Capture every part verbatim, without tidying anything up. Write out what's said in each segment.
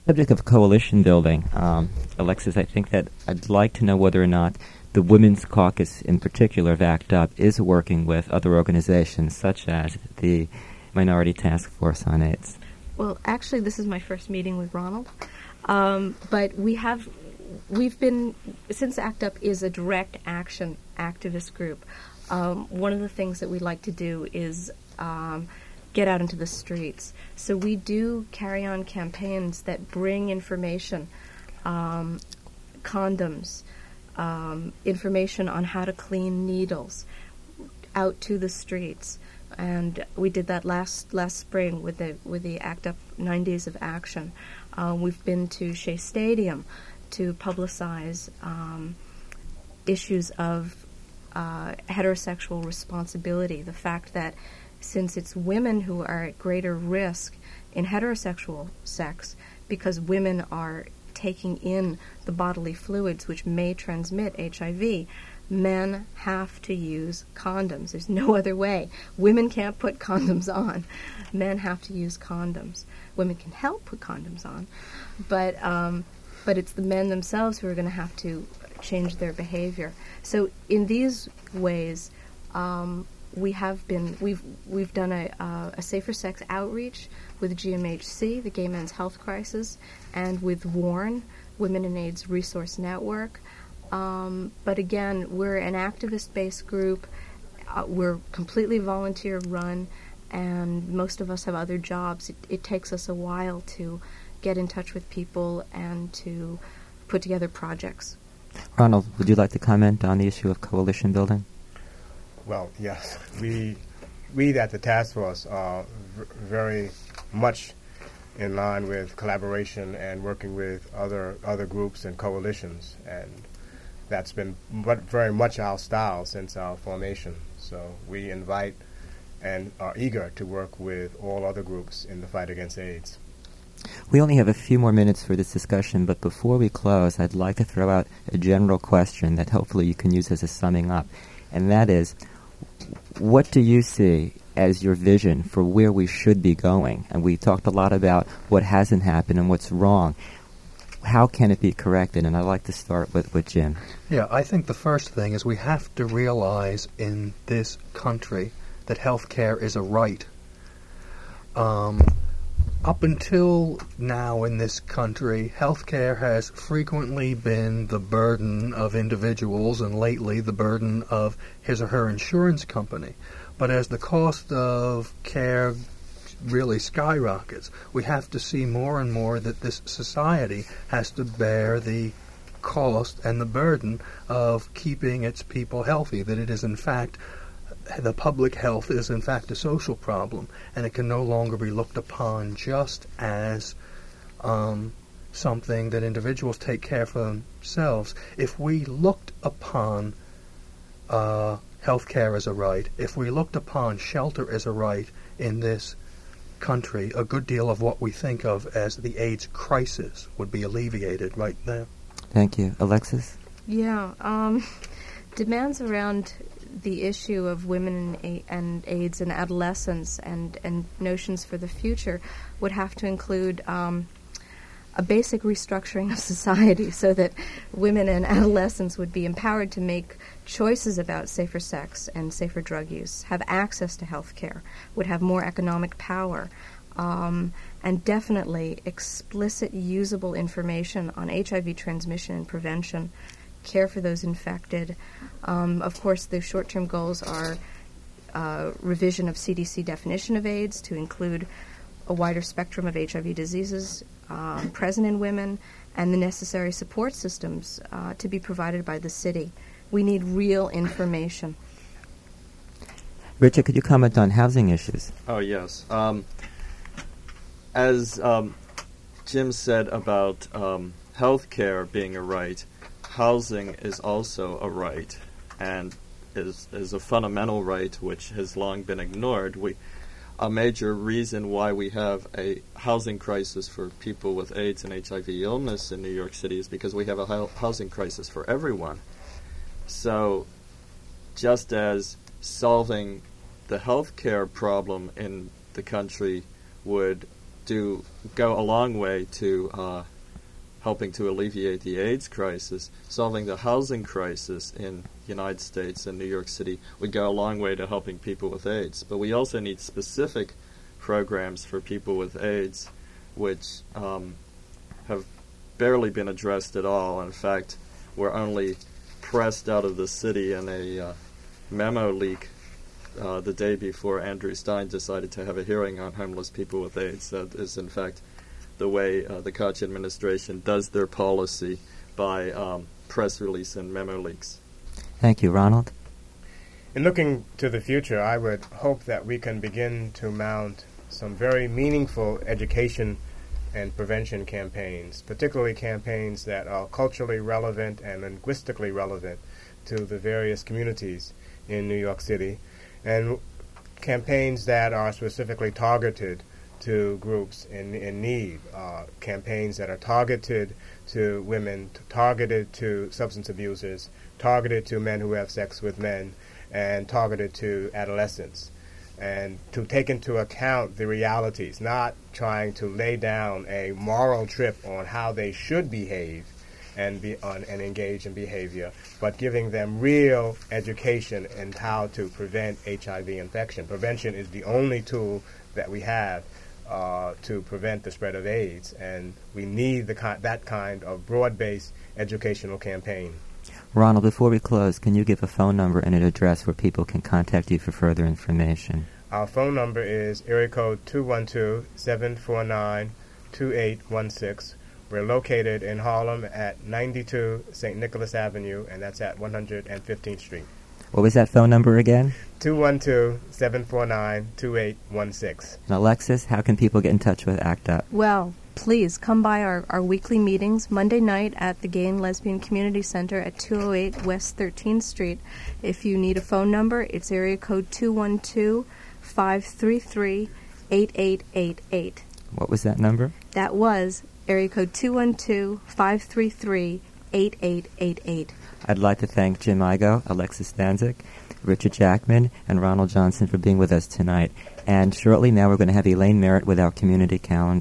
Subject of coalition building, um, Alexis, I think that I'd like to know whether or not the Women's Caucus in particular of ACT UP is working with other organizations such as the Minority Task Force on AIDS. Well, actually, this is my first meeting with Ronald, um, but we have, we've been, since ACT UP is a direct action activist group, um, one of the things that we like to do is um, get out into the streets. So we do carry on campaigns that bring information, um, condoms, um, information on how to clean needles out to the streets. And we did that last last spring with the with the ACT UP Nine Days of Action. Uh, we've been to Shea Stadium to publicize um, issues of uh, heterosexual responsibility. The fact that since it's women who are at greater risk in heterosexual sex because women are taking in the bodily fluids which may transmit H I V, men have to use condoms. There's no other way. Women can't put condoms on. Men have to use condoms. Women can help put condoms on, but um, but it's the men themselves who are going to have to change their behavior. So in these ways, um, we have been we've we've done a uh, a safer sex outreach with G M H C, the Gay Men's Health Crisis, and with WARN, Women in AIDS Resource Network. Um, but again, we're an activist-based group. Uh, we're completely volunteer-run, and most of us have other jobs. It, it takes us a while to get in touch with people and to put together projects. Ronald, would you like to comment on the issue of coalition building? Well, yes. We we at the task force are v- very much in line with collaboration and working with other other groups and coalitions, and that's been very much our style since our formation. So we invite and are eager to work with all other groups in the fight against AIDS. We only have a few more minutes for this discussion, but before we close, I'd like to throw out a general question that hopefully you can use as a summing up, and that is, what do you see as your vision for where we should be going? And we talked a lot about what hasn't happened and what's wrong. How can it be corrected? And I'd like to start with, with Jim. Yeah, I think the first thing is we have to realize in this country that health care is a right. Um, up until now in this country, health care has frequently been the burden of individuals and lately the burden of his or her insurance company. But as the cost of care really skyrockets, we have to see more and more that this society has to bear the cost and the burden of keeping its people healthy, that it is in fact, the public health is in fact a social problem, and it can no longer be looked upon just as um, something that individuals take care for themselves. If we looked upon uh, health care as a right, if we looked upon shelter as a right in this country, a good deal of what we think of as the AIDS crisis would be alleviated right there. Thank you. Alexis? Yeah, um, demands around the issue of women and, a- and AIDS and adolescence and, and notions for the future would have to include um, a basic restructuring of society so that women and adolescents would be empowered to make choices about safer sex and safer drug use, have access to health care, would have more economic power, um, and definitely explicit usable information on H I V transmission and prevention, care for those infected. Um, of course, the short-term goals are uh, revision of C D C definition of AIDS to include a wider spectrum of H I V diseases uh, present in women, and the necessary support systems uh, to be provided by the city. We need real information. Richard, could you comment on housing issues? Oh, yes. Um, as um, Jim said about um, health care being a right, housing is also a right, and is is a fundamental right which has long been ignored. We, a major reason why we have a housing crisis for people with AIDS and H I V illness in New York City is because we have a ho- housing crisis for everyone. So, just as solving the health care problem in the country would do go a long way to uh, helping to alleviate the AIDS crisis. Solving the housing crisis in the United States and New York City would go a long way to helping people with AIDS. But we also need specific programs for people with AIDS, which um, have barely been addressed at all. In fact, we're only pressed out of the city in a uh, memo leak uh, the day before Andrew Stein decided to have a hearing on homeless people with AIDS. That is, in fact, the way uh, the Koch administration does their policy, by um, press release and memo leaks. Thank you. Ronald? In looking to the future, I would hope that we can begin to mount some very meaningful education and prevention campaigns, particularly campaigns that are culturally relevant and linguistically relevant to the various communities in New York City, and campaigns that are specifically targeted to groups in, in need, uh, campaigns that are targeted to women, t- targeted to substance abusers, targeted to men who have sex with men, and targeted to adolescents, and to take into account the realities, not trying to lay down a moral trip on how they should behave and be on and engage in behavior, but giving them real education in how to prevent H I V infection. Prevention is the only tool that we have uh, to prevent the spread of AIDS, and we need the ki- that kind of broad-based educational campaign. Ronald, before we close, can you give a phone number and an address where people can contact you for further information? Our phone number is area code two one two, seven four nine, two eight one six. We're located in Harlem at ninety-two Saint Nicholas Avenue, and that's at one hundred fifteenth Street. What was that phone number again? two one two, seven four nine, two eight one six. And Alexis, how can people get in touch with ACT UP? Well, please come by our, our weekly meetings Monday night at the Gay and Lesbian Community Center at two oh eight West thirteenth Street. If you need a phone number, it's area code two one two, five three three, eight eight eight eight. What was that number? That was area code two one two, five three three, eight eight eight eight. I'd like to thank Jim Igoe, Alexis Stanczyk, Richard Jackman, and Ronald Johnson for being with us tonight. And shortly now we're going to have Elaine Merritt with our community calendar.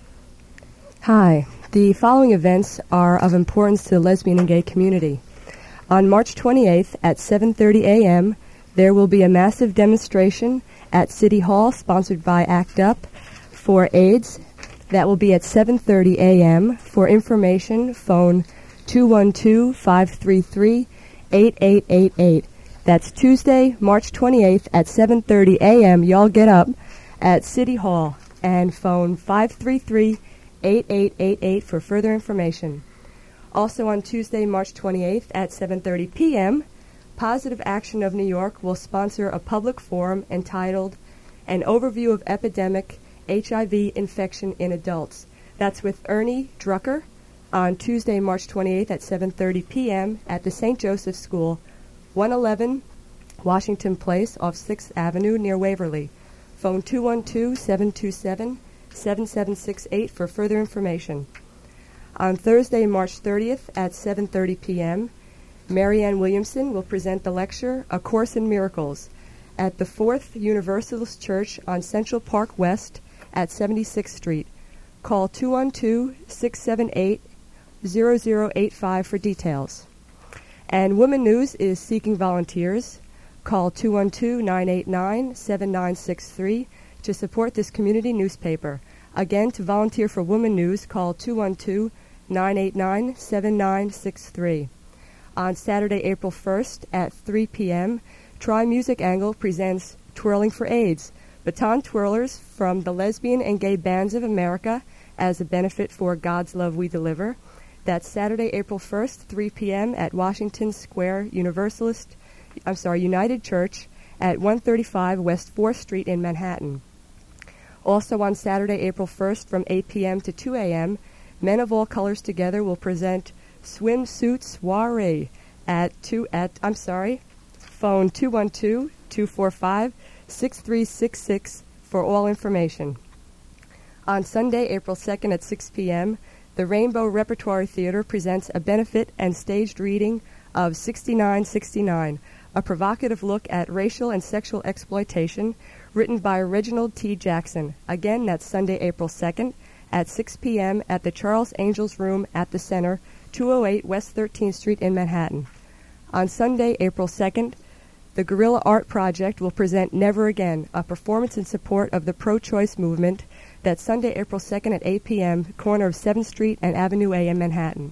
Hi. The following events are of importance to the lesbian and gay community. On March twenty-eighth at seven thirty a.m., there will be a massive demonstration at City Hall sponsored by ACT UP for AIDS. That will be at seven thirty a.m. For information, phone two one two, five three three, eight eight eight eight. That's Tuesday, March twenty-eighth at seven thirty a.m. Y'all get up at City Hall and phone five three three, eight eight eight eight for further information. Also on Tuesday, March twenty-eighth at seven thirty p.m., Positive Action of New York will sponsor a public forum entitled An Overview of Epidemic H I V Infection in Adults. That's with Ernie Drucker on Tuesday, March twenty-eighth at seven thirty p.m. at the Saint Joseph School, one eleven Washington Place off sixth Avenue near Waverly. Phone two one two, seven two seven, seven seven six eight for further information. On Thursday, March thirtieth at seven thirty p.m., Marianne Williamson will present the lecture, A Course in Miracles, at the Fourth Universalist Church on Central Park West at seventy-sixth Street. Call two one two, six seven eight, zero zero eight five for details. And Women News is seeking volunteers. Call two one two, nine eight nine, seven nine six three to support this community newspaper. Again, to volunteer for Women News, call two one two, nine eight nine, seven nine six three. On Saturday, April first at three p.m., Try Music Angle presents Twirling for AIDS, baton twirlers from the Lesbian and Gay Bands of America as a benefit for God's Love We Deliver. That's Saturday, April first, three p.m. at Washington Square Universalist, I'm sorry, United Church at one thirty-five West fourth Street in Manhattan. Also on Saturday, April first from eight p.m. to two a.m., Men of All Colors Together will present Swimsuit Soiree at two at I'm sorry, phone two one two, two four five, six three six six for all information. On Sunday, April second at six p.m., the Rainbow Repertory Theater presents a benefit and staged reading of sixty-nine sixty-nine, a provocative look at racial and sexual exploitation, written by Reginald T. Jackson. Again, that's Sunday, April second, at six p.m. at the Charles Angels Room at the Center, two oh eight West thirteenth Street in Manhattan. On Sunday, April second, the Guerrilla Art Project will present Never Again, a performance in support of the pro-choice movement. That's Sunday, April second at eight p.m., corner of seventh Street and Avenue A in Manhattan.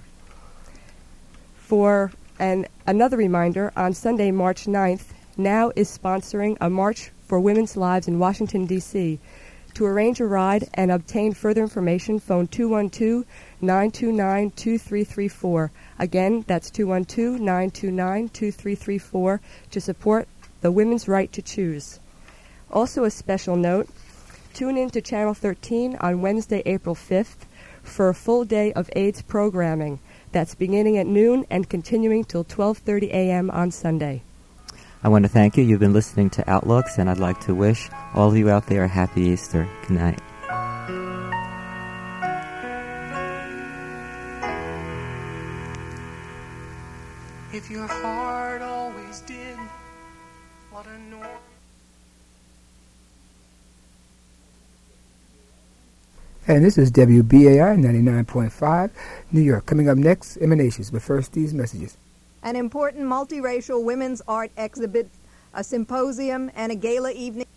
For and another reminder, on Sunday, March ninth, Now is sponsoring a March for Women's Lives in Washington, D C To arrange a ride and obtain further information, phone two one two, nine two nine, two three three four. Again, that's two one two, nine two nine, two three three four to support the women's right to choose. Also a special note, tune in to Channel thirteen on Wednesday, April fifth for a full day of AIDS programming. That's beginning at noon and continuing till twelve thirty a.m. on Sunday. I want to thank you. You've been listening to Outlooks, and I'd like to wish all of you out there a happy Easter. Good night. If your heart always did what a norm. And this is W B A I ninety-nine point five, New York. Coming up next, Emanations, but first these messages. An important multiracial women's art exhibit, a symposium, and a gala evening.